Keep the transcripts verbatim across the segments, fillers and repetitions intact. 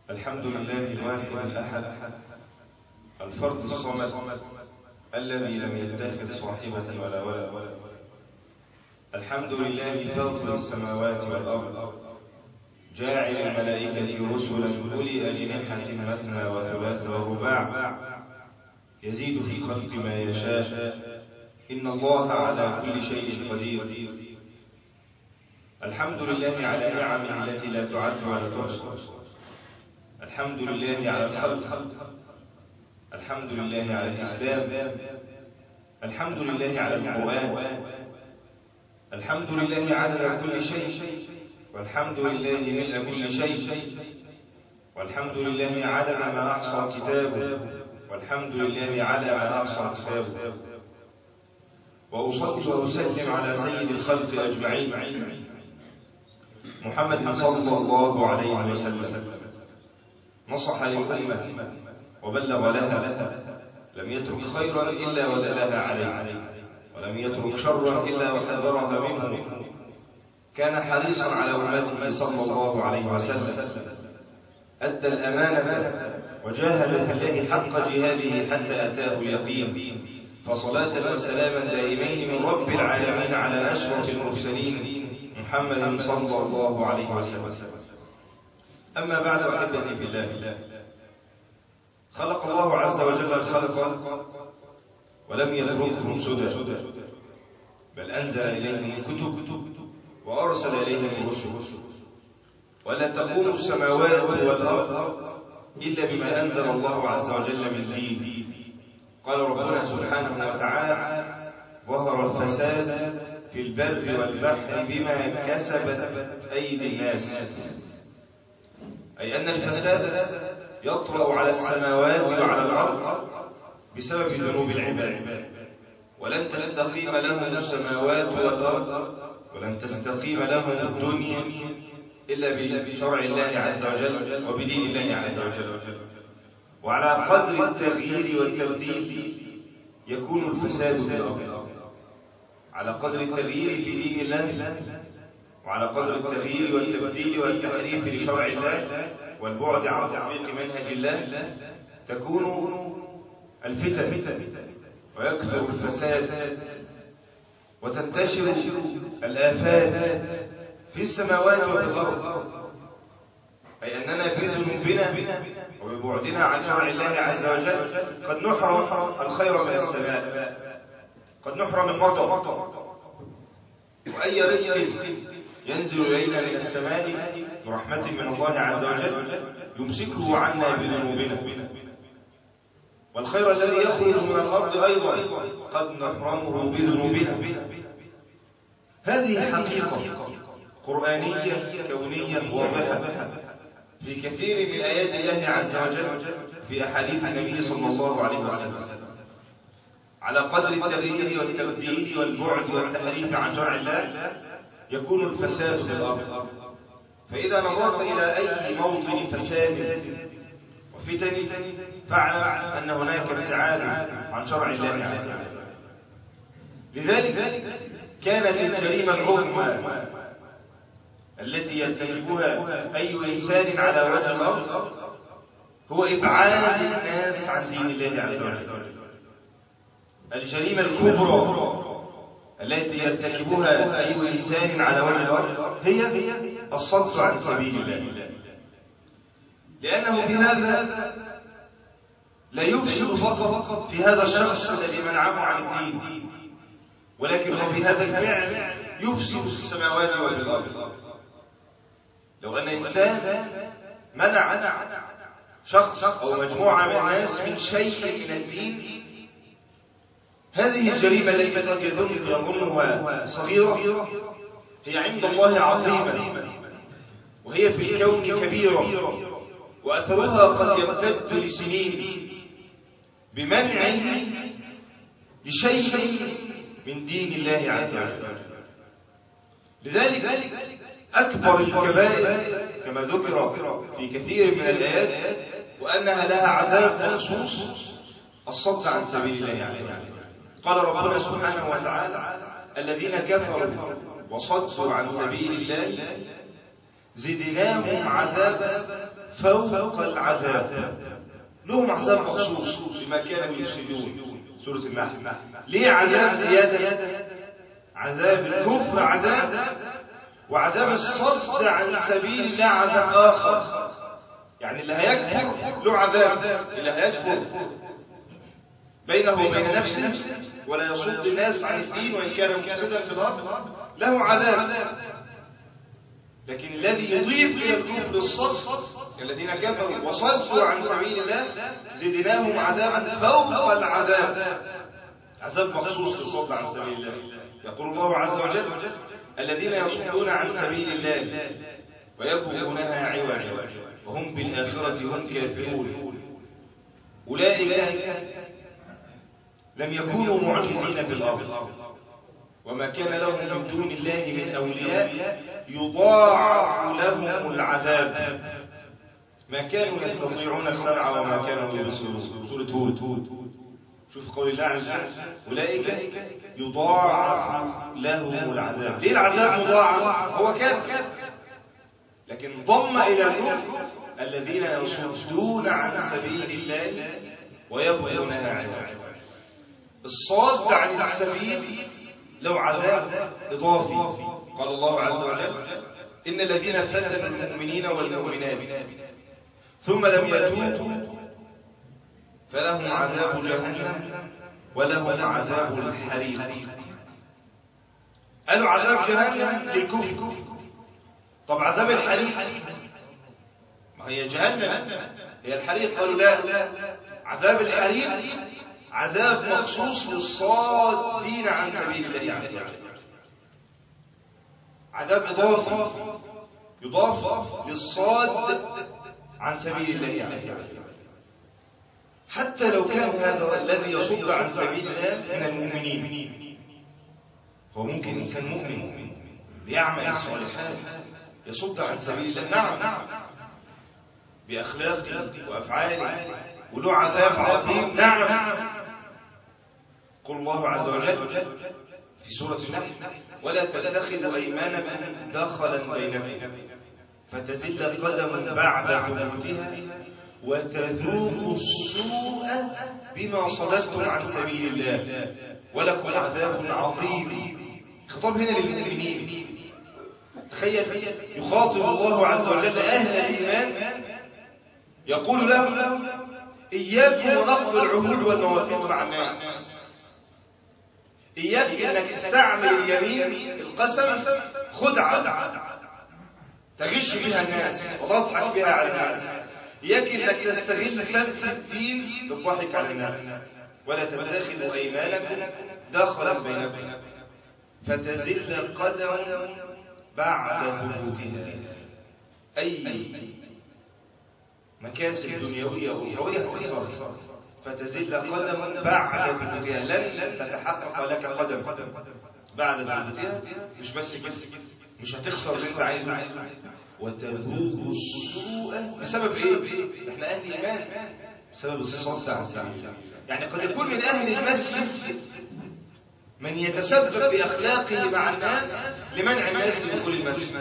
الحمد لله الواحد الأحد الفرد الصمد الذي لم يتخذ صاحبة ولا ولد. الحمد لله فاطر السماوات والأرض جاعل الملائكة رسلا أولي أجنحة مثنى وثلاث ورباع يزيد في الخلق ما يشاء إن الله على كل شيء قدير. الحمد لله على نعمه التي لا تعد ولا تحصى. الحمد لله على الخلق. الحمد لله على الإسلام. الحمد لله على القرآن. الحمد لله على كل شيء، والحمد لله ملء كل شيء، والحمد لله على ما أحصى كتابه، والحمد لله على ما أحصى كتابه. وأصلي وأسلم على سيد الخلق أجمعين محمد صلى الله عليه وسلم. نصح للأمة وبلغ لها، لم يترك خيرا إلا ودلها عليه، ولم يترك شرا إلا وحذرها منه. كان حريصا على أمته صلى الله عليه وسلم، أدى الأمانة وجاهد في الله حق جهاده حتى أتاه اليقين. فصلاة وسلاما دائمين من رب العالمين على أشرف المرسلين محمد صلى الله عليه وسلم. أما بعد، أحبتي في الله، خلق الله عز وجل الخلق ولم يتركهم سدى، بل أنزل إليهم الكتب وأرسل إليهم الرسل. ولا تقوم السماوات والأرض إلا بما أنزل الله عز وجل من دين. قال ربنا سبحانه وتعالى: ظهر الفساد في البر والبحر بما كسبت أيدي الناس، أي أن الفساد يطرأ على السماوات وعلى الأرض بسبب ذنوب العباد. ولن تستقيم لهم السماوات والأرض، ولن تستقيم لهم الدنيا إلا بشرع الله عز وجل وبدين الله عز وجل. وعلى قدر التغيير والتبديل يكون الفساد في الأرض، على قدر التغيير في دين الله، وعلى قدر التغيير والتبديل والتحريف لشرع الله والبعد عن تطبيق منهج الله تكون الفتن ويكثر الفساد وتنتشر الآفات في السماوات والأرض. أي أننا بذنوبنا وببعدنا عن شرع الله عز وجل قد نحرم الخير من السماء، قد نحرم المطر، وأي رزق ينزل إلينا من السماء برحمة من الله عز وجل يمسكه عنا بذنوبنا. والخير الذي يخرج من الأرض أيضا قد نحرمه بذنوبنا. هذه حقيقة قرآنية كونية واضحة في كثير من آيات الله عز وجل في أحاديث النبي صلى الله عليه وسلم. على قدر التغيير والتبديل والبعد والتحريف عن شرع الله يكون الفساد في الأرض. فإذا نظرت إلى أي موطن فساد وفتن فاعلم أن هناك ابتعاد عن شرع الله عز وجل. لذلك كانت الجريمة العظمى التي يرتكبها أي إنسان على وجه الأرض هو إبعاد الناس عن دين الله عز وجل. الجريمة الكبرى التي يرتكبها أي إنسان على وجه الأرض هي الصد عن سبيل الله، لأنه بهذا لا يفسد فقط في هذا الشخص الذي منعه عن الدين، ولكنه بهذا الفعل يفسد في السماوات والأرض. لو أن إنسان منع شخص أو مجموعة من الناس من شيء من الدين، هذه الجريمة التي قد يظنها صغيرة هي عند الله عظيمة، وهي في الكون كبيرة، وأثرها قد يمتد لسنين بمنع لشيء من دين الله عز وجل. لذلك أكبر الكبائر كما ذكر في كثير من الآيات وأنها لها عذاب مخصوص الصد عن سبيل الله عز وجل. قال ربنا سبحانه وتعالى: الذين كفروا وصدوا عن سبيل الله زدناهم عذابا فوق العذاب، لهم عذاب مخصوص بما كانوا يفسدون. سورة النحل. ليه عذاب زيادة؟ عذاب الكفر عذاب، وعذاب الصد عن سبيل الله عذاب آخر. يعني اللي هيكفر له عذاب، اللي هيكفر بينه وبين نفسه ولا يصد الناس عن الدين وإن كان مفسدا في الأرض له عذاب. لكن الذي يضيف إلى الكفر الصد، الذين كفروا وصدوا عن سبيل الله زدناهم عذابا فوق العذاب، عذاب مخصوص للصد عن سبيل الله. يقول الله عز وجل: الذين يصدون عن سبيل الله ويبغونها عوجا وهم بالآخرة هم كافرون أولئك لم يكونوا معجزين في الأرض وما كان لهم من دون الله من أولياء يضاعف لهم العذاب ما كانوا يستطيعون السمع وما كانوا يبصرون. سورة هود. شوف قول الله عز وجل: أولئك يضاعف لهم العذاب. ليه العذاب مضاعف؟ هو كافر، لكن ضم إلى الكفر الذين يصدون عن سبيل الله ويبغونها عوجا. الصاد عن السبيل له عذاب إضافي. قال الله عز وجل: إن الذين فتنوا المؤمنين والمؤمنات ثم لم يتوبوا فلهم عذاب جهنم ولهم عذاب الحريق. قالوا عذاب جهنم للكفر، طب عذاب الحريق ما هي جهنم هي الحريق؟ قالوا لا، عذاب الحريق عذاب مخصوص للصادين عن سبيل الله عز وجل، عذاب إضافي يضاف للصاد عن سبيل الله عز وجل. حتى لو كان هذا الذي يصد عن سبيل الله من المؤمنين، هو ممكن إنسان مؤمن بيعمل الصالحات يصد عن سبيل الله، نعم، بأخلاقه وأفعاله وله عذاب عظيم، نعم. قل الله عز وجل في سورة النحل: ولا تتخذوا أيمانكم دخلا بينكم فتزل قدم بعد ثبوتها وتذوقوا السوء بما صددتم عن سبيل الله ولكم عذاب عظيم. خطاب هنا للمؤمنين. تخيل يخاطب الله عز وجل أهل الإيمان يقول لهم: إياكم ونقض العهود والمواثيق مع الناس. إياك أنك تستعمل اليمين القسم خدعة تغش بها الناس وتضحك بها على الناس. إياك أنك تستغل سبس الدين للضحك على الناس. ولا تتخذوا أيمانكم دخلا بينكم فتزل قدم بعد ثبوتها. أي مكاسب دنيوية وأخروية تخسر، فتزل قدم بعد ثبوتها. لن تتحقق لك قدم بعد ثبوتها. مش بس كده، مش هتخسر اللي انت عايزه. وتذوق السوء بسبب ايه؟ احنا اهل ايمان، بسبب الصد عن سبيل الله. يعني قد يكون من اهل المسجد من يتسبب باخلاقه مع الناس لمنع الناس من دخول المسجد.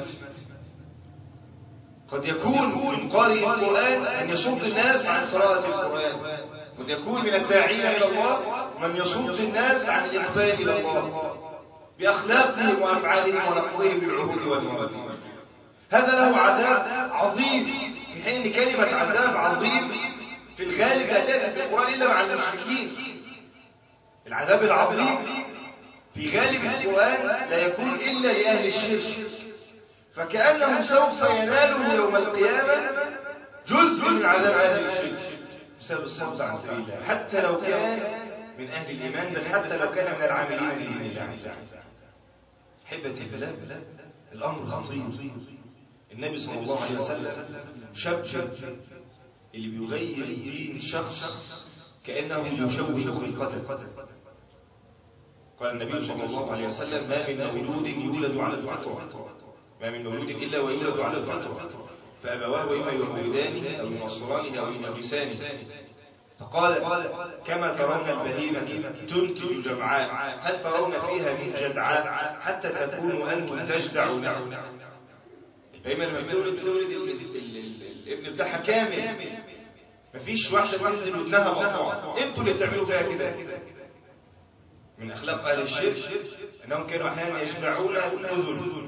قد يكون من قارئ القرآن أن يصد الناس عن قراءة القرآن. قد يكون من الداعين إلى الله من يصد الناس عن الإقبال إلى الله بأخلاقهم وأفعالهم ونقضهم بالعهود والمواثيق. هذا له عذاب عظيم، في حين ان كلمة عذاب عظيم في الغالب لا تأتي في القرآن إلا مع المشركين. العذاب العظيم في غالب القرآن لا يكون إلا لأهل الشرك، فكأنه سوف يناله يوم القيامة جزء من عذاب أهل الشرك بسبب الصد عن سبيل الله، حتى لو كان من أهل الإيمان، بل حتى لو كان من العاملين بدين الله. حبتي في الله، الأمر خطير. النبي صلى الله عليه وسلم شاب اللي بيغير دين شخص كأنه يشوه خلقته. قال النبي صلى الله عليه وسلم: ما من مولود يولد على الفطرة، ما من مولود إلا ويولد على الفطرة، فأبواه إما يهودانه أو ينصرانه أو يمجسانه. فقال: كما ترون البهيمة تنتج جمعاء، هل ترون فيها من جدعاء حتى تكونوا أنتم تجدعون؟ البهيمة لما بتولد بتولد الابن بتاعها كامل، مفيش واحدة تنزل ودنها مقطوعة. انتوا اللي تعملوا فيها كده. من أخلاق أهل الشرك أنهم كانوا أحيانا يشبعون الأذن.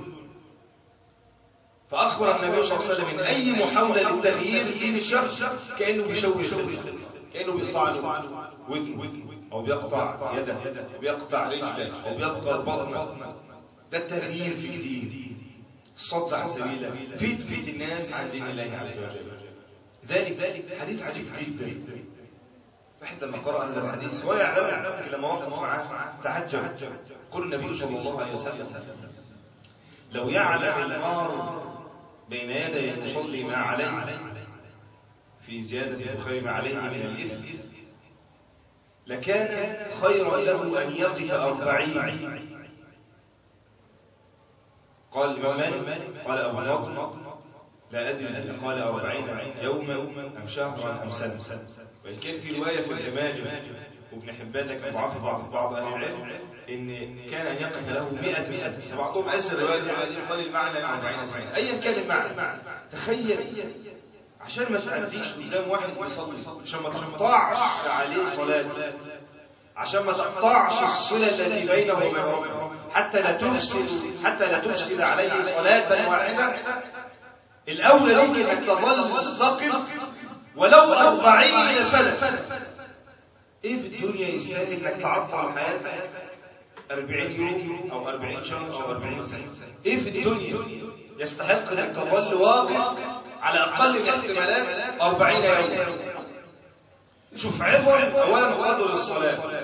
فأخبر النبي صلى الله عليه وسلم من أي محاولة للتغيير دين الشخص كأنه بيشوه خلقه، كأنه بيقطع له ودنه أو بيقطع يده أو بيقطع رجله أو بيقطع بطنه. ده التغيير في الدين، الصد عن سبيله، فتنة الناس عن دين الله عز وجل. ذلك حديث عجيب جدا. واحد لما قرأ هذا الحديث ويعلم لما وقف معه تعجب. قل النبي صلى الله عليه وسلم لو يعلم المار بين يدي المصلي ما عليه في زيادة البخاري ما عليه من الإثم لكان خيرا له أن يقف أربعين. قال الإمام قال أبو نضر لا أدري أن قال أربعين يوما أم شهرا أم سنة. وإن كان في رواية في الإمام وابن حبان لكن ضعف بعض بعض أهل العلم إن كان أن يقف له مئة سنة. بعضهم أسر رواية قال المعنى أربعين سنة. أيا كان المعنى تخيل عشان ما تأذيش قدام واحد بيصلي، عشان ما تقطعش عليه صلاة، عشان ما تقطعش الصلة التي بينه وبين ربه، حتى لا تفسد حتى لا تفسد عليه صلاة واحدة. الأولى ليك أنك تظل تقف ولو أربعين سنة. إيه في الدنيا يستاهل أنك تعطل حياتك أربعين يوم أو أربعين شهر أو أربعين سنة؟ إيه في الدنيا يستحق أنك تظل واقف على أقل الاحتمالات أربعين يوم؟ شوف عظم أولا قدر الصلاة،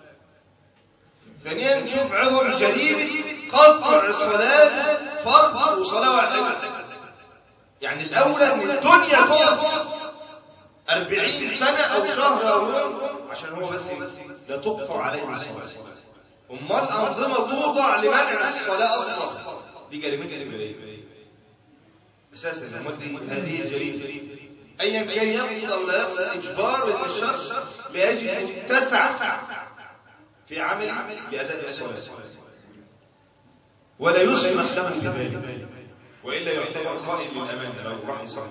ثانيا شوف عظم جريمة قطع الصلاة فرض وصلاة واحدة. يعني الأولى من الدنيا تقف أربعين سنة أو شهر أو يوم عشان هو بس لا تقطع عليه الصلاة. أمال أنظمة توضع لمنع الصلاة أصلا دي جريمة جريمة أساسا. هذه الجريمة أيا كان يقصد أو لا يقصد إجبار من الشخص ليجد متسع في عمل بأداء الصلاة ولا يسمح له بذلك، وإلا يعتبر خائن للأمان لو راح يصلي.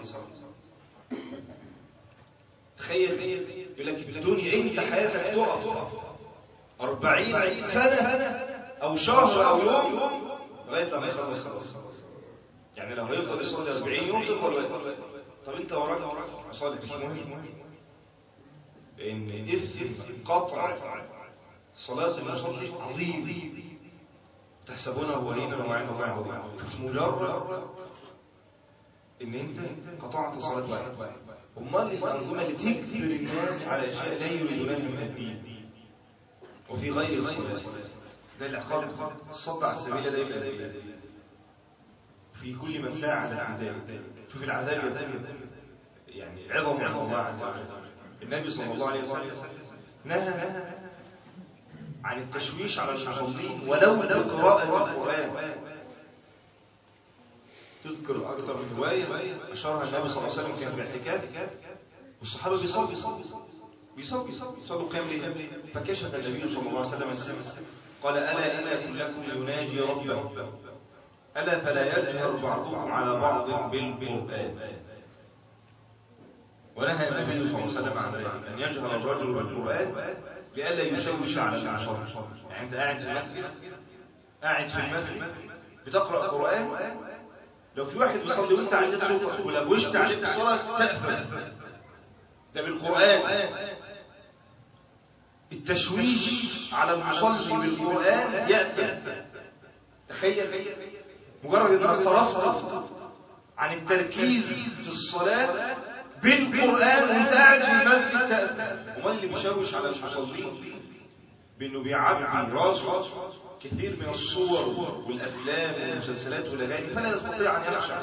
تخيل يقول لك الدنيا أنت حياتك تقف أربعين سنة أو شهر أو يوم لغاية لما يخلص خلاص. يعني لو هيقدر يصلي أربعين يوم تقدر لغاية. طب أنت وراك مصالح مش مهم، لأن إثم قطع صلاة المصلي عظيم تحسبونه هينا وما عند الله عظيم. مجرد ان انت قطعت صلاة واحد. امال الانظمه اللي تجبر الناس على اشياء لا يريدونها من الدين وفي غير الصلاة، ده العقاب الصد على السبيل ده يبقى في كل من ساعد في ذلك. شوف العذاب يعني عظم عند الله عز وجل. النبي صلى الله عليه وسلم نهى عن التشويش على المصلين ولو بقراءة القرآن. تذكر أكثر من رواية أشارها النبي صلى الله عليه وسلم كان في اعتكاف والصحابة بيصلوا بيصلوا بيصلوا قيام ليل، فكشف النبي صلى الله عليه وسلم السماء قال ألا إن كلكم يناجي ربه ألا فلا يجهر بعضكم على بعض بالقرآن. ونهى النبي صلى الله عليه وسلم عن ذلك أن يجهر الرجل بالقرآن لئلا يشوش على المصلي. يعني أنت قاعد في المسجد قاعد في المسجد بتقرأ قرآن، لو في واحد بيصلي وانت عليك صوتك ولوشت عليك الصلاة تأثم. ده بالقرآن. التشويش على المصلي بالقرآن يأثم. تخيل مجرد انك صرفت عن التركيز في الصلاة بالقرآن وانت قاعد في المسجد تأثم. وما اللي بيشوش على المصلين بانه بيعبي راسه كثير من الصور والافلام والمسلسلات والاغاني فلا يستطيع ان يخشع.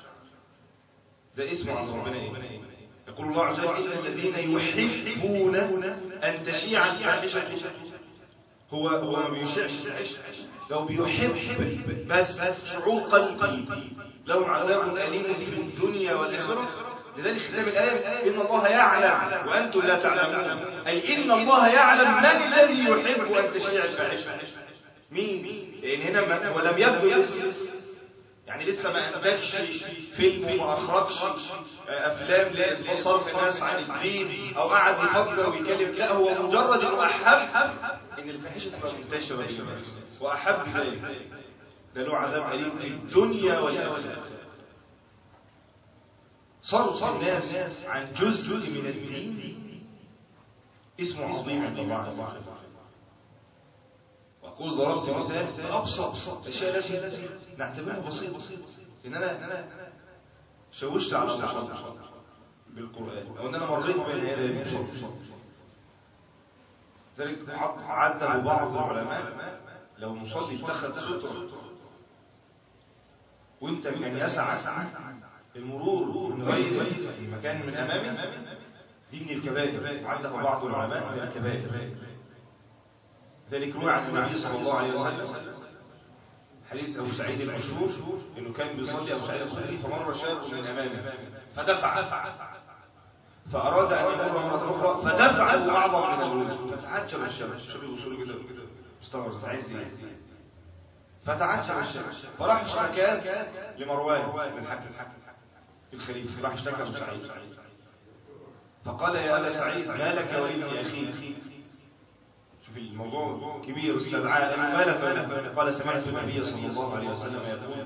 ده اسمه عند ربنا ايه؟ يقول الله عز وجل ان الذين يحبون ان تشيع الفاحشه. هو هو ما بيشيعش لو بيحب بس شعور قلبي لهم عذاب اليم في الدنيا والاخره. لذلك ختام الآية إن الله يعلم وأنتم لا تعلمون، أي إن الله يعلم من الذي يحب أن تشيع الفاحشة. مين؟ لأن هنا ولم يبدو الاسم، يعني يعني لسه ما انتجش فيلم وما اخرجش افلام لصرف الناس عن الدين او قعد يفكر ويتكلم، لا هو مجرد انه احب ان الفاحشه تبقى منتشره بين الناس واحب ذلك، ده له عذاب اليم في الدنيا والاخره. صرف الناس عن جزء من الدين اسمه عظيم عند الله عز وجل. وأقول ضربت مثال أبسط الأشياء التي نعتبرها بسيطة، إن أنا شوشت على المصلي بالقرآن أو إن أنا مريت بين يدي المصلي. ذلك عدل بعض العلماء لو مصلي اتخذ سترة وأنت كان يسعى المرور من غير المكان من أمامه، دي من الكبائر، عده بعض العلماء من الكبائر. ذلك روى عن النبي صلى الله عليه وسلم حديث أبو سعيد المشهور إنه كان بيصلي أبو سعيد الخدري فمر شاب من أمامه فدفع، فأراد أن يمر مرة أخرى فدفع أعظم من الأولى، فتعجب الشاب، الشاب يوصل كده مستغرب عايز إيه، فتعجب الشاب فراح اشتكى لمروان بن الحكم الخليفة، راح اشتكى أبو سعيد فقال يا أبا سعيد ما لك ولابن أخيك، شوف الموضوع كبير استدعاء ما لك ولابن، قال سمعت النبي صلى الله عليه وسلم يقول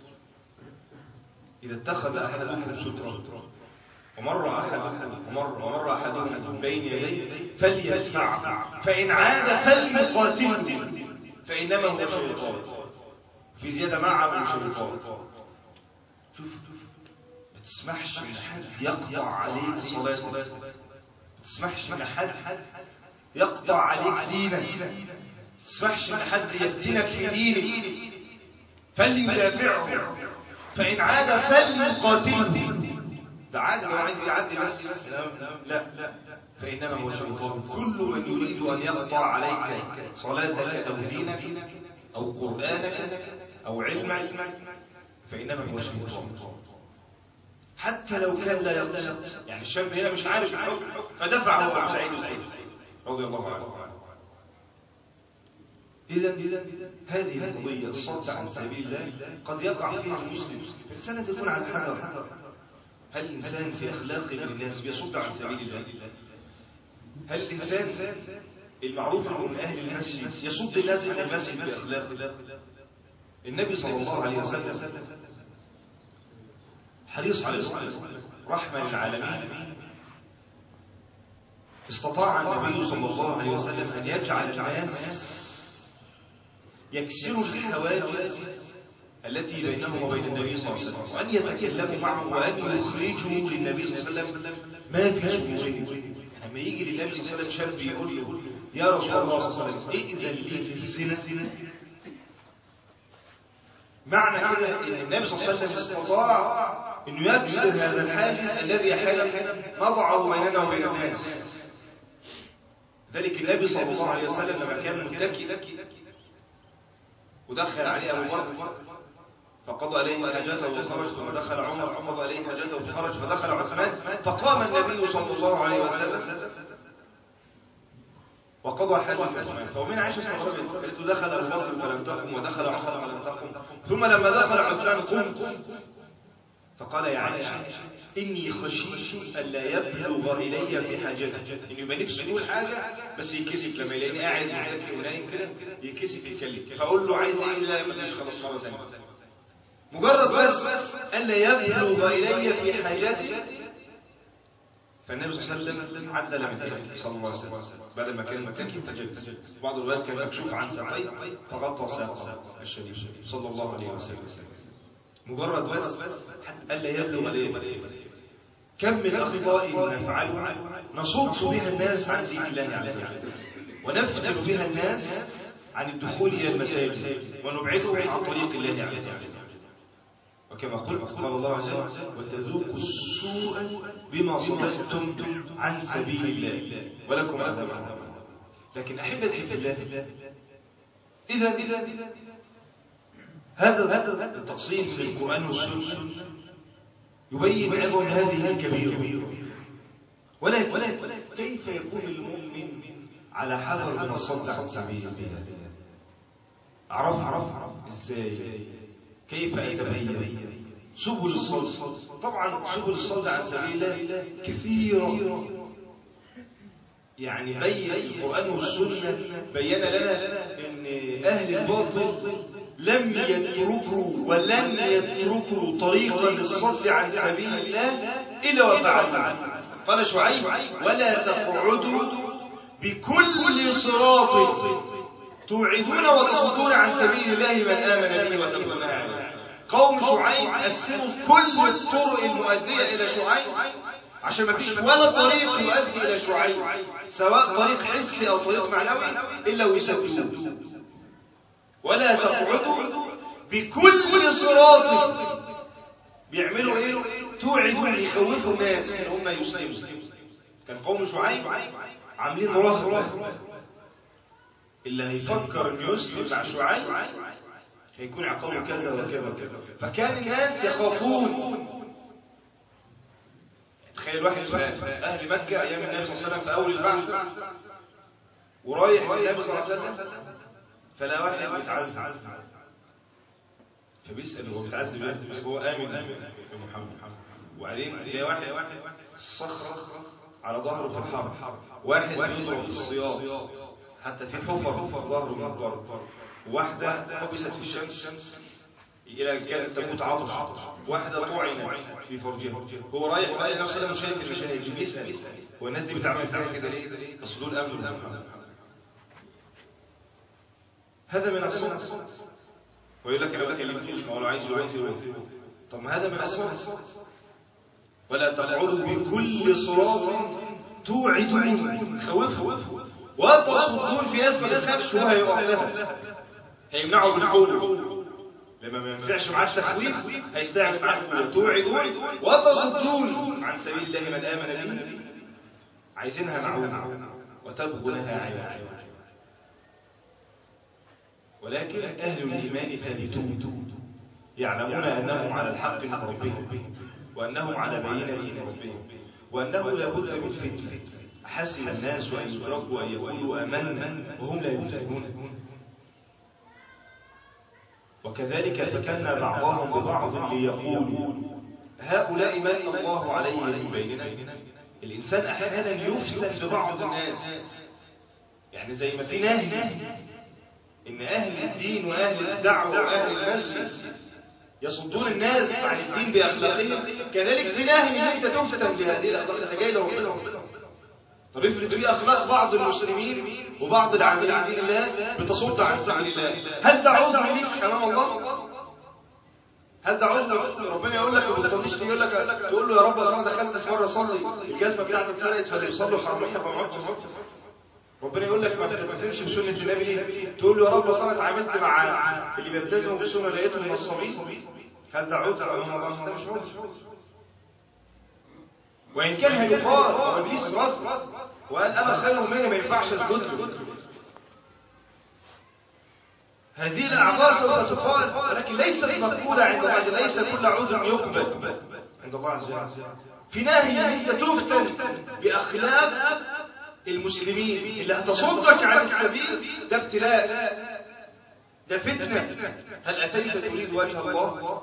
إذا اتخذ أحدكم سترة ومر أحدكم ومر, ومر أحدهم بين يديه فليدفعه فإن عاد فليقاتله فإنما هو شيطان، في زيادة مع شيطان. شوف ما تسمحش ان حد يقطع عليك صلاتك، ما تسمحش ان حد يقطع عليك دينك، ما تسمحش ان حد يفتنك في دينك، فليدافعه فإن عاد فليقاتله. ده عاد لو عايز يعدي بس لا، فإنما هو شيطان. كل من يريد أن يقطع عليك صلاتك أو دينك أو قرآنك أو علمك فإنما هو شيطان، حتى لو كان لا يقصد. يعني الشاب هنا مش عارف الحكم فدفعه أبو سعيد رضي الله عنه. إذا هذه القضية الصد عن سبيل الله قد يقع فيها المسلم، فالإنسان تكون على الحذر. هل الإنسان في أخلاقه للناس بيصد عن سبيل الله؟ هل الإنسان المعروف من أهل المسجد يصد الناس عن المسجد بأخلاقه؟ النبي صلى الله عليه وسلم حريص على الإسلام رحمة للعالمين، استطاع النبي صلى الله عليه وسلم أن يجعل الناس يكسروا الحواجز التي بينهم وبين النبي صلى الله عليه وسلم، وأن يتكلموا معه وأن يخرجوا للنبي صلى الله عليه وسلم ما في صدورهم. لما يجي للنبي صلى الله عليه وسلم شاب يقول له يا رسول الله صلى الله عليه وسلم ائذن لي في الزنا، معنى كده ان النبي صلى الله عليه وسلم استطاع انه يكسر هذا الحاجز الذي يحال نضعه بيننا وبين الناس. ذلك النبي صلى الله عليه وسلم لما كان متكئ ودخل عليه ابو بكر فقضى عليه حاجته وخرج، ثم دخل عمر قضى عليه حاجته وخرج، فدخل عثمان فقام النبي صلى الله عليه وسلم وقضى حاجة عثمان. فومن عائشة استغربت قالت له دخل أبو بكر فلم تقم ودخل عمر فلم تقم، ثم لما دخل عثمان قم، فقال يا عائشة إني خشيت ألا يبلغ إلي في حاجتي، إنه يبقى نفسه يقول حاجة بس يكسف لما يلاقيني قاعد متكئ ونايم كده يكسف يتكلم، فأقول له عايز إيه؟ لا مفيش خلاص مرة ثانية، مجرد بس ألا يبلغ إلي في حاجتي. فالنبي صلى الله عليه وسلم عدل من ذلك صلى الله عليه وسلم، بدل ما كان متكئ تجد بعض الوقت كان مكشوف عن ساقيه فغطى ساقه الشريف صلى الله عليه وسلم، مجرد بس حتى ألا يبلغ إليه. كم من أخطاء نفعلها نصد بها الناس عن دين الله عز وجل، ونفتن بها الناس عن الدخول إلى المساجد ونبعدهم عن طريق الله عز وجل. وكما قلت قال الله عز وجل وتذوقوا السوء بما صددتم عن سبيل الله ولكم عذاب عظيم. لكن أحبتي في الله، إذا إذا هذا هذا التفصيل في القرآن والسنة يبين عظم هذه الكبيرة، ولكن كيف يكون المؤمن على حذر من الصد عن سبيل الله؟ عرف عرف ازاي؟ كيف أتبين سبل الصد؟ طبعا سبل الصد عن سبيل الله كثيرة، يعني بين القرآن والسنة بين لنا أن أهل الباطل لم يتركوا ولن يتركوا طريقا للصد عن سبيل الله إلا وفعلوا. قال شعيب: ولا تقعدوا بكل صراط توعدون وتصدون عن سبيل الله من آمن به وتبغون عليه. قوم شعيب قسموا كل الطرق المؤدية إلى شعيب عشان ما فيش ولا طريق يؤدي إلى شعيب، سواء طريق حسي أو طريق معنوي، إلا ويسدوه. ولا تقعدوا بكل صراط، بيعملوا إيه؟ توعدوا، يخوفوا الناس إن هم يسلموا. كان قوم شعيب عاملين رهبة، اللي هيفكر إنه يسلم مع شعيب هيكون عقابه كذا وكذا وكذا، فكان الناس يخافون. تخيل واحد في أهل مكة أيام النبي صلى الله عليه وسلم في أول البعث ورايح النبي صلى الله عليه وسلم، فلا واحد متعذب، فبيسأل هو متعذب ايه؟ هو آمن بمحمد، وبعدين جاء واحد صخر على ظهره في الحرب، واحد يضرب بالصياط حتى في حفر ظهره من الضرب، واحدة حبست في الشمس إلى كانت تموت عطش، واحدة طعنت في فرجها. هو رايح وقال نفسه أنا مش شايف المشاهد، بيسأل والناس دي بتعمل فيها كده ليه؟ أصل دول أمن محمد. هذا من الصدق. ويقول لك أنا ما كلمتوش، ما هو لو عايز يوفي. طب ما هذا من الصدق. ولا تقعدوا بكل صراط توعدون، خوفوا وتصدون في ناس ما تخافش وهو هيقع لها، هيمنعوا بالقوة. لما ما ينفعش معاه التخويف هيستعمل معاه القوة. توعدون وتصدون عن سبيل الله من آمن به، عايزينها معونه وتبغونها عوجا. ولكن أهل الإيمان ثابتون، يعلمون أنهم على الحق من ربهم، وأنهم على بينة من ربهم، وأنه لا بد من فتنة. حسب الناس أن يدركوا أن يقولوا آمنا وهم لا يفتنون. وكذلك فتنا بعضهم ببعض ليقولوا هؤلاء من الله عليهم من بيننا. الإنسان أحيانا يفتن ببعض الناس، يعني زي ما في نهي إن أهل الدين وأهل الدعوة وأهل المسجد يصدون الناس عن الدين بأخلاقهم، كذلك في نهي إن أنت تفتن بهذه الأخلاق. أنت جاي لهم منهم. طب افرض في أخلاق بعض المسلمين وبعض العاملين دين الله بتصد عن سبيل الله، هل ده عذر ليك أمام الله؟ هل ده عذر؟ ربنا يقول لك ما تصليش، يقول لك تقول له يا رب أنا دخلت في مرة أصلي الجزمة بتاعتك اتسرقت فاللي بيصلوا حرام ما عدتش. ربنا يقول لك ما بتلتزمش بسنة النبي ليه؟ تقول له يا رب أنا اتعاملت مع اللي بيلتزموا بالسنة لقيتهم نصابين. هل ده عذر أمام الله؟ ده مش عذر. وإن كان هيقال وإبليس رد وقال أنا خير مني ما ينفعش اسجد له. هذه الأعذار سوف تقال، ولكن ليست مقبولة عند الله، ليس كل عذر يقبل عند الله عز وجل. في نهي أن أنت تفتن بأخلاق المسلمين اللي هتصدك عن السبيل، ده ابتلاء، ده فتنة. هل أتيت تريد وجه الله؟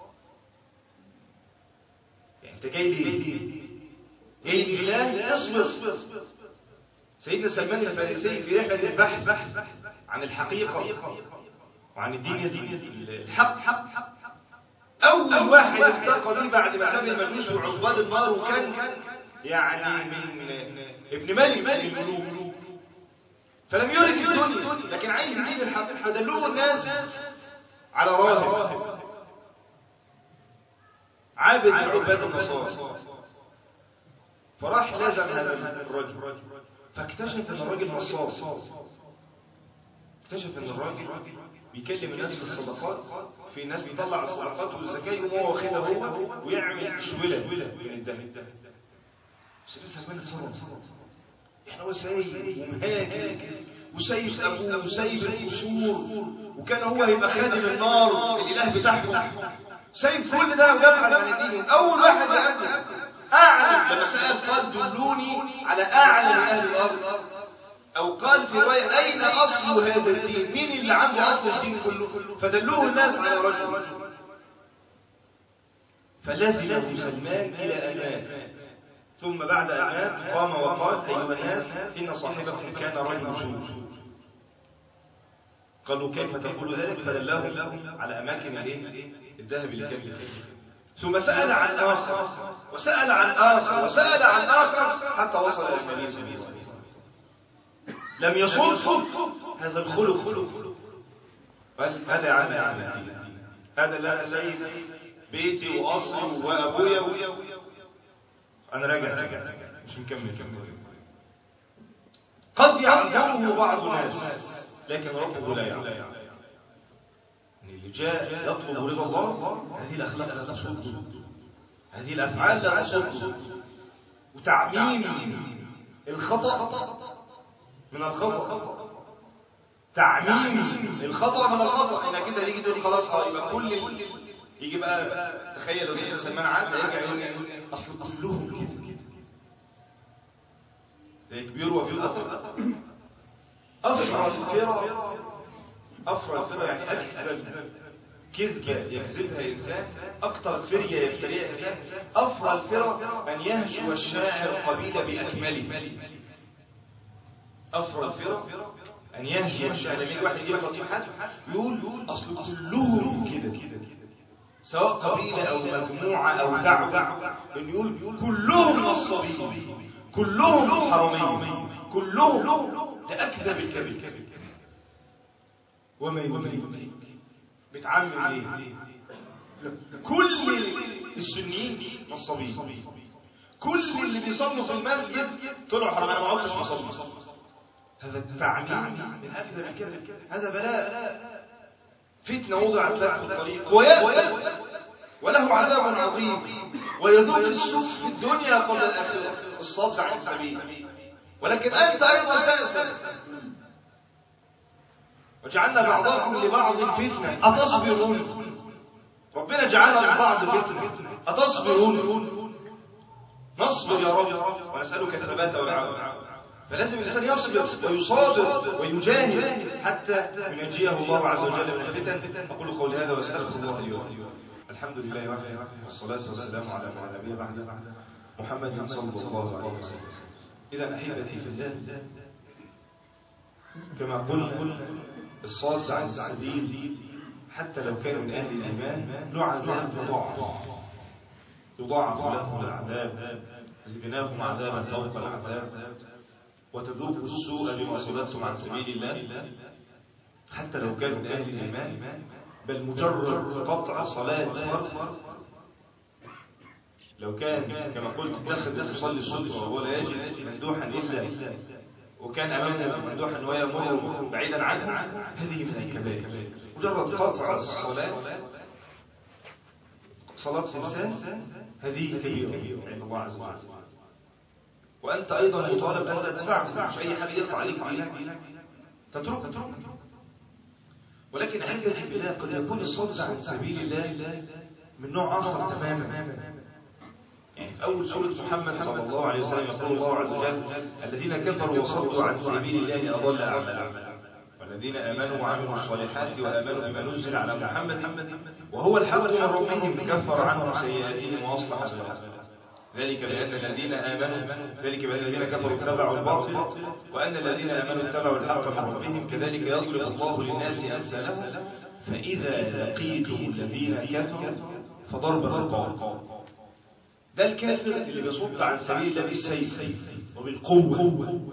يعني أنت جاي ليه؟ جاي لله؟ اصبر. سيدنا سلمان الفارسي في رحلة البحث عن الحقيقة وعن الدين الحق، أول واحد التقى به بعد ما ساب المجوس وعصبان النار، وكان يعني من ابن ملك من الملوك، فلم يرد الدنيا لكن عايز دين الحق. فدلوه الناس على راهب عابد من عباد النصارى، فراح لازم هذا الرجل، فاكتشف ان الراجل نصاص. اكتشف ان الراجل بيكلم الناس في الصدقات، في ناس بيطلع الصدقات والزكاة يقوم هو واخدها هو ويعمل شويلة من الدم. سيدنا سلمان اتصرف، يعني هو سايب ومهاجر وسايب ابوه وسايب القصور، وكان هو هيبقى خادم النار الاله بتاعهم، سايب كل ده ويبحث عن الدين. اول واحد يقابله اعلم، لما سأل قال دلوني على اعلم اهل الارض، او قال في رواية اين اصل هذا الدين، مين اللي عنده اصل الدين كله؟ فدلوه الناس على رجل فلزمه سلمان إلى أن مات، ثم بعد أن مات قام وقال أيها الناس إن صاحبكم كان رجل سوء. قالوا كيف تقول ذلك؟ فدلهم على أماكن الذهب اللي كان فيه، ثم سأل عن آخر وسأل عن آخر وسأل عن آخر حتى وصل إلى النبي صلى الله عليه وسلم. لم يصد هذا الخلق، قال هذا يا عم يا عم هذا اللي أنا سيد بيتي وأصلي وأبويا أنا راجع راجع مش مكمل كمل. قد يعلمه بعض الناس لكن ربه لا يعلم. اللي جاء يطلب رضا الله هذه الأخلاق لا تصد، هذه الأفعال لا تصد. وتعميم الخطأ من الخطأ، تعميم الخطأ من الخطأ. انك انت تيجي تقول خلاص اه يبقى كل يجي بقى تخيل لو سيدنا سلمان عاد يرجع يقول اصل كلهم كده كده زي بيروى في الاثر افرع الفرع، افرع الفرع يعني اكثر كذبه يكذبها انسان، اكثر فريه يفتريها انسان. افرع الفرع ان يهجو الشاعر قبيله باكمله. افرع الفرع أن يهجم الشعر. لما واحد يغلط في حد يقول أصل كلهم كده، سواء قبيلة أو مجموعة أو دعوة، إن يقول كلهم نصابين، كلهم حراميين، كلهم تأكد بالكذب. وما يدريك بتعمم ليه؟ كل السنيين نصابين، كل اللي بيصلوا في المسجد طلعوا حراميين. أنا ما قلتش مصلي. هذا التعميم من أكذب الكذب، هذا بلاء، فتنة وضعت له في الطريق ويأتي وله عذاب عظيم ويذوق السوء في الدنيا قبل الآخرة، الصد عن السبيل. ولكن أنت أيضا تأثم. وجعلنا بعضكم لبعض فتنة أتصبرون. ربنا جعلنا لبعض فتنة أتصبرون. نصبر يا رب ونسألك الثبات والعافية. فلازم الإنسان يصبر ويصابر ويجاهد حتى ينجيه الله عز وجل من الفتن. أقول قولي هذا وأستغفر الله لي ولكم. الحمد لله وحده والصلاة والسلام على ما نبي بعد محمد صلى الله عليه وسلم. إذا أحبتي في الله، كما قلنا الصاد عن السبيل حتى لو كان من أهل الإيمان له عذاب يضاعف، يضاعف لهم العذاب، زدناهم عذابا فوق العذاب وتذوقوا السوء بما صددتم عن سبيل الله. حتى لو كانوا من أهل الإيمان، بل مجرد قطع صلاة فرض لو كان كما قلت اتخذ يصلي الصبح وهو لا يجد مندوحا إلا وكان أمامه مندوحا ويمر بعيدا عنه، هذه من الكبائر. مجرد قطع الصلاة، صلاة الإنسان هذه كبيرة عند الله عز وجل. وأنت أيضا مطالب أن تدفعه، مش أي حد يقطع عليك عليك تترك تترك. ولكن أحبتي بالله قد يكون الصد عن سبيل الله من نوع آخر تماما. يعني في أول سورة محمد صلى الله عليه وسلم يقول الله عز وجل الذين كفروا وصدوا عن سبيل الله أضل أعمالهم والذين آمنوا وعملوا الصالحات وآمنوا بما نزل على محمد وهو الحق من ربهم كفر عنهم سيئاتهم وأصلح بالهم. ذلك بأن الذين آمنوا ذلك بأن الذين كفروا اتبعوا الباطل وأن الذين آمنوا اتبعوا الحق من ربهم كذلك يضرب الله للناس أمثالهم فإذا لقيتم الذين كفروا فضرب الرقاب. ده الكافر اللي بيصد عن سبيل الله بالسيف وبالقوة.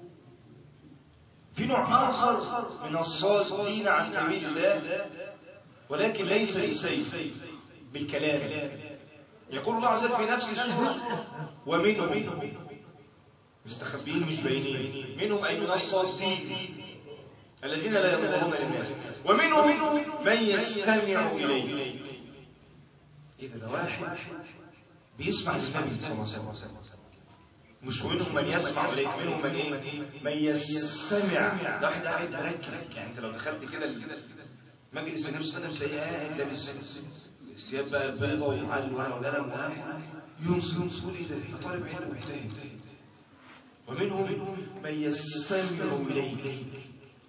في نوع آخر من الصادين عن سبيل الله ولكن ليس بالسيف، بالكلام. يقول الله عز وجل في نفس السورة ومنهم مستخبين مش باينين، منهم أي من الصادين الذين لا يظهرون للناس، ومنهم من يستمع إليه. إذا ده واحد بيسمع النبي صلى الله عليه وسلم، مش منهم من يسمع إليك، منهم من إيه؟ من يستمع. ده واحد قاعد مركز. يعني أنت لو دخلت كده مجلس النبي صلى الله عليه وسلم تلاقيه قاعد لابس الثياب بقى البيضاء ومعلم والقلم واحد ينصب ينصب إيه ده؟ طالب علم مجتهد. ومنهم من يستمع إليك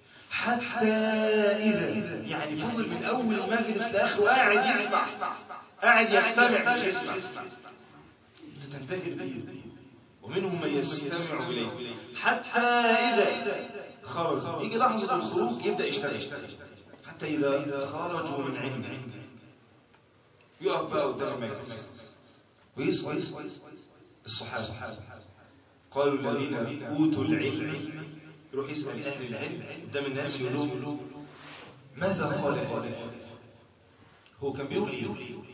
حتى إذا يعني فضل من أول المجلس لآخره قاعد يسمع قاعد يستمع مش يسمع، تنتهي به. ومنهم من يستمع إليه حتى إذا خرج، يجي لحظة الخروج يبدأ يشتغل، حتى إذا خرجوا من عنده يقف بقى قدام المجلس ويسأل الصحابة. قالوا الذين أوتوا العلم، يروح يسأل أهل العلم قدام الناس يقول لهم ماذا قال أهل؟ هو كان بيقول إيه؟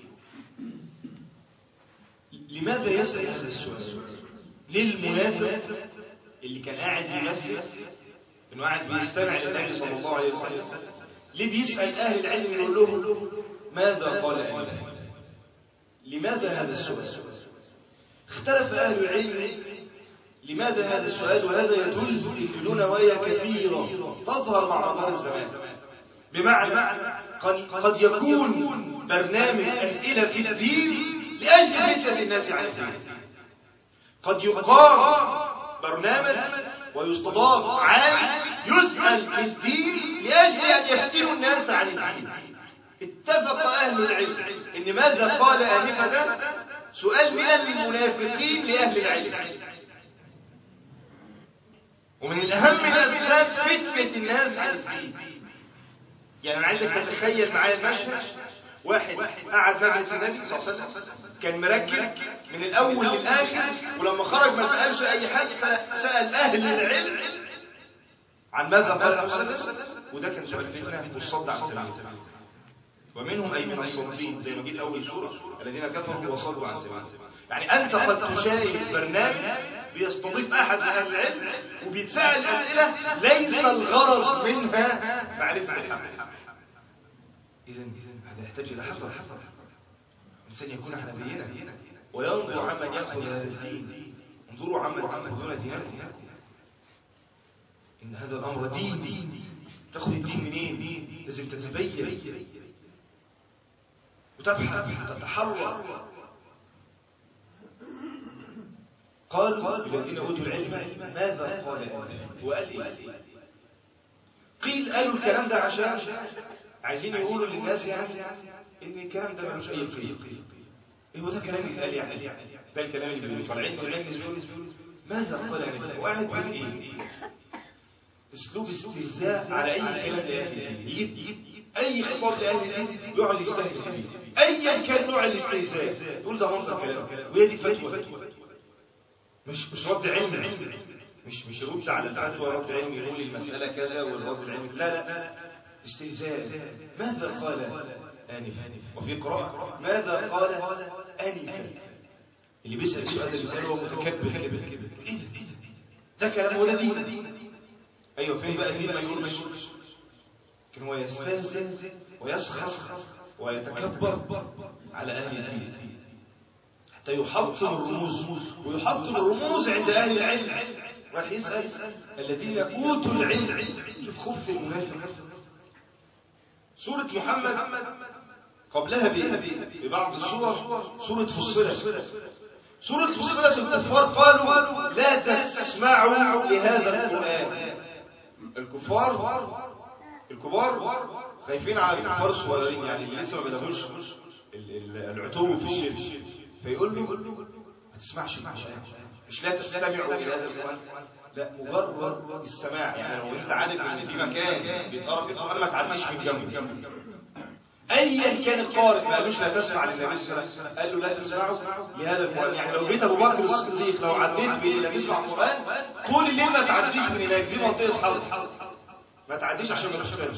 لماذا يسأل هذا السؤال؟ للمنافق اللي كان قاعد بيمثل انه قاعد بيستمع للنبي صلى الله عليه وسلم، ليه بيسأل أهل العلم يقول لهم ماذا قال أهل؟ لماذا هذا السؤال؟ اختلف أهل العلم لماذا هذا السؤال، وهذا يدل ان له نوايا كثيرة تظهر مع مدار الزمان. بمعنى قد, قد يكون برنامج أسئلة في الدين لأجل فتنة الناس عن الدين، قد يقام برنامج ويستضاف عالم يسأل في الدين لأجل أن يفتنوا الناس عن الدين. اتفق أهل العلم إن ماذا قال آنفا ده سؤال من المنافقين لأهل العلم، ومن الأهم من أسباب فتنة الناس عن الدين. يعني أنا عايزك تتخيل معايا المشهد، واحد قعد مجلس النبي صلى الله عليه وسلم كان مركز من الأول للآخر، ولما خرج ما سألش أي حد، سأل أهل العلم عن ماذا قال النبي صلى الله عليه وسلم، وده كان سبب الفتنة والصد عن سبيل الله. ومنهم أي من الصادين زي ما جيت أول سورة الذين كفروا وصدوا عن سبيل الله. يعني أنت قد تشاهد برنامج بيستضيف أحد من أهل العلم وبيتسأل أسئلة ليس الغرض منها معرفة الحق. إذن هذا يحتاج إلى حفظ حفظ الإنسان يكون على بينة وينظر عمن يأخذ هذا الدين. انظروا عمن تأخذون دينكم، إن هذا الأمر دين. تأخذ الدين منين؟ لازم تتبين وتبحث تتحرر. قالوا الذين أوتوا العلم ماذا قال آنفا؟ وقال إيه؟ قيل قالوا الكلام ده عشان عايزين يقولوا للناس يعني إن الكلام ده ملوش أي قيمة. إيه هو ده كلام يتقال يعني؟ ده الكلام اللي بيقولوا طالعين من المجلس بيقولوا ماذا قال آنفا؟ واحد بيقول إيه؟ أسلوب استهزاء على أي كلام لأهل الدين، يجيب أي خطاب لأهل الدين يقعد يستهزئ بيه، أيا كان نوع الاستهزاء يقول ده منظر كلام، وهي دي فتوى. مش مش رد علمي، مش مش رد على الفتوى رد علمي يقول المسألة كذا والرد العلمي، لا لا استهزاء. ماذا قال آنفا؟ وفي قراءة ماذا قال آنفا؟ اللي بيسأل السؤال ده بيسأله هو متكبر كبر. إيه ده؟ ده كلام ولا دين؟ أيوة فين بقى الدين؟ ما يقولش، لكن هو يستهزئ ويسخر ويتكبر على أهل الدين حتى يحطم الرموز، ويحطم الرموز عند أهل العلم. راح يسأل الذين أوتوا العلم. شوف خف المنافق. سورة محمد قبلها ببعض السور سورة فصلت. سورة فصلت الكفار قالوا لا تسمعوا لهذا القرآن. الكفار الكبار خايفين على الكفار الصغيرين، يعني اللي لسه ما بلغوش العتو في الشرك، فيقول له ما تسمعش القرآن، مش لا تستمعوا إلى هذا القرآن، لا مجرد السماع. يعني لو انت عارف ان في مكان بيتقرأ فيه القرآن ما تعديش من جنبه. ايا كان القارئ ما قالوش لا تسمع للنبي صلى الله عليه وسلم، قال له لا تسمعوا لهذا القرآن. يعني لو بيت ابو بكر الصديق لو عديت لا تسمع القرآن طول الليل ما تعديش من هناك، دي منطقة حرب ما تعديش عشان ما تشتغلش.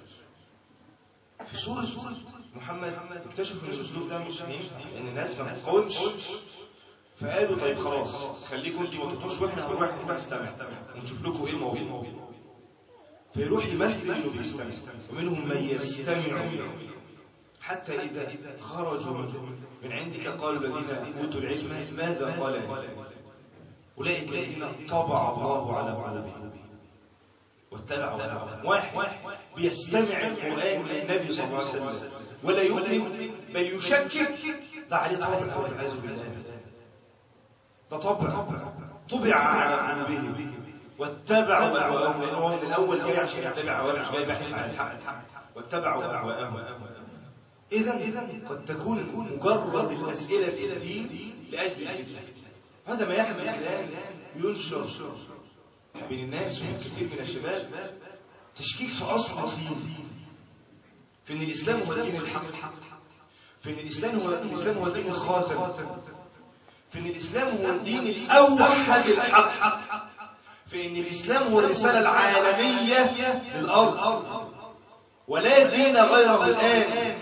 في سورة محمد اكتشفوا ان الاسلوب ده مش مهم، ان الناس ما تقولش، فقالوا طيب خلاص خليكم انتوا ما تقولوش واحنا هنروح نستمع ونشوف لكم ايه الموضوع. فيروح يمثل انه بيستمع. ومنهم من يستمع حتى اذا خرجوا من عندك قالوا الذين اوتوا العلم ماذا قال اولئك الذين طبع الله على قلوبهم واتبعوا. واحد بيستمع القرآن من النبي صلى الله عليه وسلم ولا يؤمن بل يشكك، ده عليه طبع والعياذ بالله. ده طبع طبع على قلوبهم واتبعوا أهواءهم، لأنه هو من الأول جاي عشان يتبع أهواءهم، مش جاي بحث عن الحق. واتبعوا أهواءهم إذا قد تكون مجرد الأسئلة في الدين لأجل الفتنة. هذا ما يحمل الآن ينشر بين الناس ومن كثير من الشباب تشكيك في أصل الدين، في أن الإسلام هو دين الحق، في أن الإسلام هو الإسلام هو دين الخاتم، في أن الإسلام هو الدين الأوحد الحق، في أن الإسلام هو الرسالة العالمية للأرض ولا دين غيره الآن.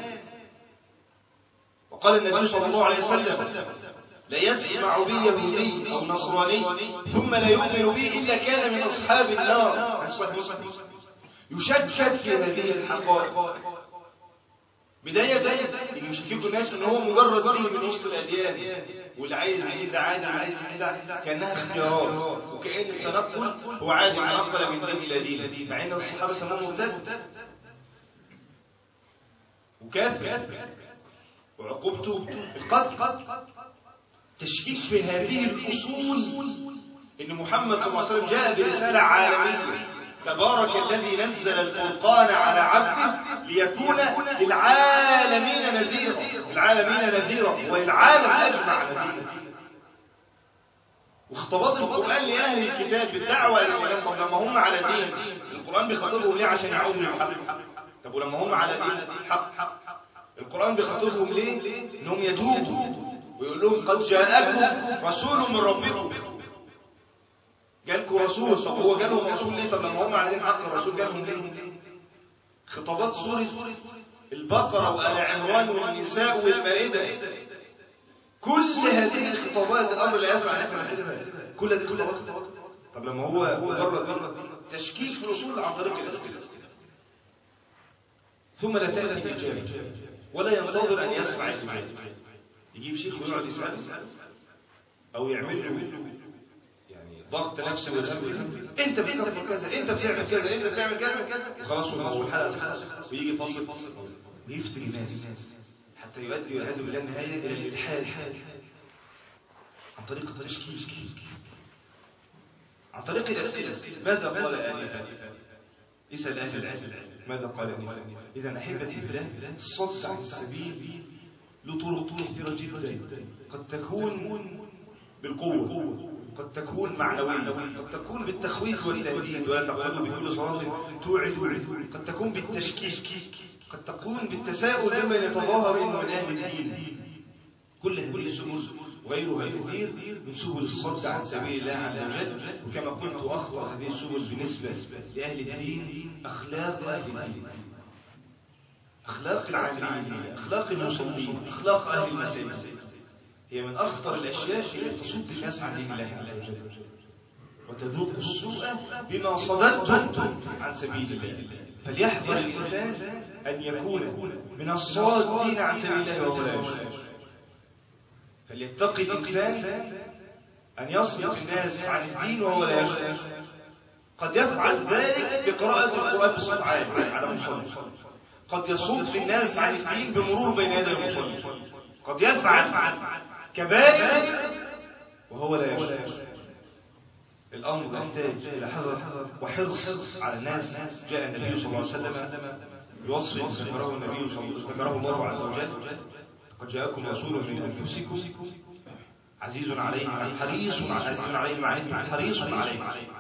وقال النبي صلى الله عليه وسلم: لا يسمع بي يهودي أو نصراني ثم لا يؤمن بي إلا كان من أصحاب النار. يشكك في هذه الحقائق. بداية اللي يشككوا الناس إن هو مجرد دين من وسط الأديان، واللي عايز عايز عادي عايز عايز كأنها اختيارات، وكأن التنقل هو عادي تنقل من دين إلى دين، مع إن الصحابة سموه مرتد وكافر وعقوبته القتل. تشكيك في هذه الأصول إن محمد صلى الله عليه وسلم جاء برسالة عالمية. تبارك الذي نزل الفرقان على عبده ليكون للعالمين نذيرا، العالمين نذيرا وللعالم أجمع نذيرا. واختباط القرآن لأهل الكتاب بالدعوة إلى الكلام. طب لما هم على دين القرآن بيخاطبهم ليه؟ عشان يعودوا للحق. طب ولما هم على دين حق القرآن بيخاطبهم ليه؟ إنهم يتوبوا ويقول لهم: قد جاءكم رسول من ربكم. جالكم رسول. طب هو جالهم رسول ليه؟ طب لما هم على دين حق الرسول جالهم ليه؟ خطابات سورة البقرة وآل عمران والنساء والمائدة، كل هذه الخطابات الأمر لا يسمع نفسه كل دي خطابات. طب لما هو مجرد تشكيك في الأصول عن طريق الأسئلة، ثم لا تأتي الإجابة ولا ينتظر أن يسمع السؤال. يجيب شيخ ويقعد يسأله أو يعمل له يعني ضغط نفسي ويسأله: أنت بتعمل كذا، أنت بتعمل كذا، أنت بتعمل كذا، وخلاص هو الحلقة ويجي فاصل ويفتن الناس حتى يؤدي والعياذ بالله النهاية إلى الإلحاد عن طريق التشكيك، عن طريق الأسئلة. ماذا قال آنفا؟ اسأل أهل ماذا قال آنفا؟ إذا أحبتي في الله، الصد عن السبيل له طرق كثيرة جدا، قد تكون بالقوة، قد تكون معنوية، قد تكون بالتخويف والتهديد ولا تقعدوا بكل صراط توعدوا، قد تكون بالتشكيك، قد تكون بالتساؤل ممن يتظاهر انه من اهل الدين. كل هذه السبل وغيرها كثير من سبل الصد عن سبيل الله عز وجل. وكما قلت اخطر هذه السبل بالنسبه لاهل الدين اخلاق اهل الدين، اخلاق العاملين، اخلاق المصلين، اخلاق اهل المساجد، هي من اخطر الاشياء التي تصد الناس عن دين الله عز وجل وتذوق السوء بما صددتم عن سبيل الله. فليحذر الإنسان أن يكون من الصادين عن سبيل الله وهو لا يشعر. فليتقي الإنسان أن يصرف الناس عن الدين وهو لا يشعر. قد يفعل ذلك بقراءة القرآن بصوت عالي على مصلي، قد يصد الناس عن الدين بمرور بين يدي المصلي، قد يفعل كبائر وهو لا يشعر. الأمر يحتاج إلى حذر وحرص على الناس. جاء النبي صلى الله عليه وسلم يوصف ذكره النبي صلى الله عليه وسلم ذكره الله عز وجل: قد جاءكم رسول من أنفسكم عزيز عليه حريص عزيز عليه معناه حريص عليه.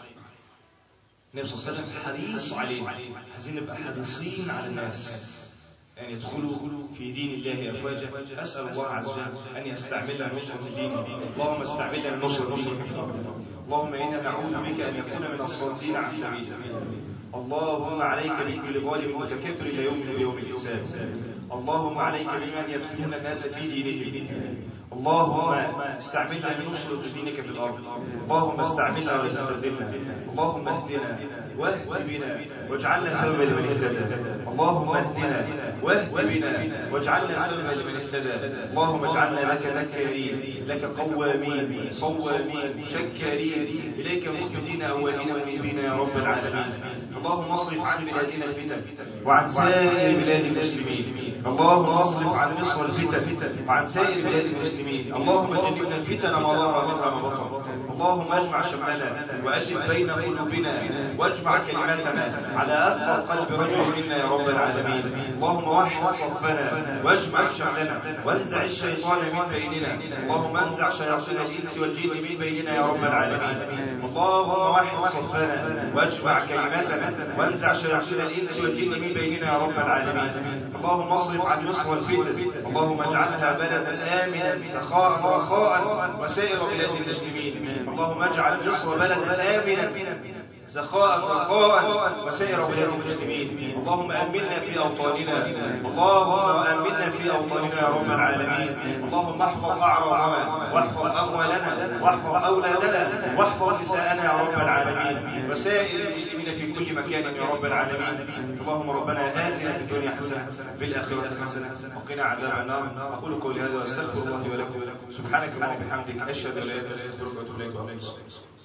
النبي صلى الله عليه وسلم حريص عليه. عايزين نبقى حريصين على الناس أن يدخلوا في دين الله أفواجا. أسأل الله عز وجل أن يستعملنا نصرة دينه. اللهم استعملنا نصرة دينك. اللهم إنا نعوذ بك أن يكون من الصادين عن سبيلك. اللهم عليك بكل ظالم متكبر لا يؤمن بيوم الحساب. اللهم عليك بمن يدخلون الناس في دينهم. اللهم استعملنا لنصرة دينك في الأرض. اللهم استعملنا ولا تستبدلنا. اللهم اهدنا واهد بنا واجعلنا سببا لمن اهتدى. اللهم اهدنا واهد بنا واجعلنا سببا لمن اهتدى. اللهم اجعلنا لك ذكارين، لك قوامين صوامين شكارين، إليك مخبتين أولين منيبين يا رب العالمين. اللهم اصرف عن بلادنا الفتن وعن سائر بلاد المسلمين. اللهم اصرف عن مصر الفتن وعن سائر بلاد المسلمين. اللهم جنبنا الفتن ما ظهر منها وما بطن. اللهم اجمع شملنا وألف بين قلوبنا واجمع كلماتنا على أثقل قلب رجل منا يا رب العالمين. اللهم وحد صفنا واجمع شملنا وانزع الشيطان من بيننا. اللهم انزع شياطين الإنس والجن من بيننا يا رب العالمين. اللهم وحد صفنا واجمع كلماتنا وانزع شياطين الإنس والجن من بيننا يا رب العالمين. اللهم اصرف عن مصر والفتن. اللهم اجعلها بلدا آمنا سخاء رخاء وسائر بلاد المسلمين. اللهم اجعل مصر بلدا آمنا سخاء رخاء وسائر بلاد المسلمين. اللهم آمنا في أوطاننا. اللهم آمنا في أوطاننا يا رب العالمين. اللهم احفظ أعراضنا واحفظ أموالنا واحفظ أولادنا واحفظ نساءنا يا رب العالمين وسائر المسلمين في كل مكان يا رب العالمين. اللهم ربنا آتنا في الدنيا حسنة في الآخرة حسنة وقنا عذاب النار. أقول قولي هذا واستغفر الله ولكم. سبحانك اللهم وبحمدك أشهد أن لا إله إلا أنت أستغفرك وأتوب إليك.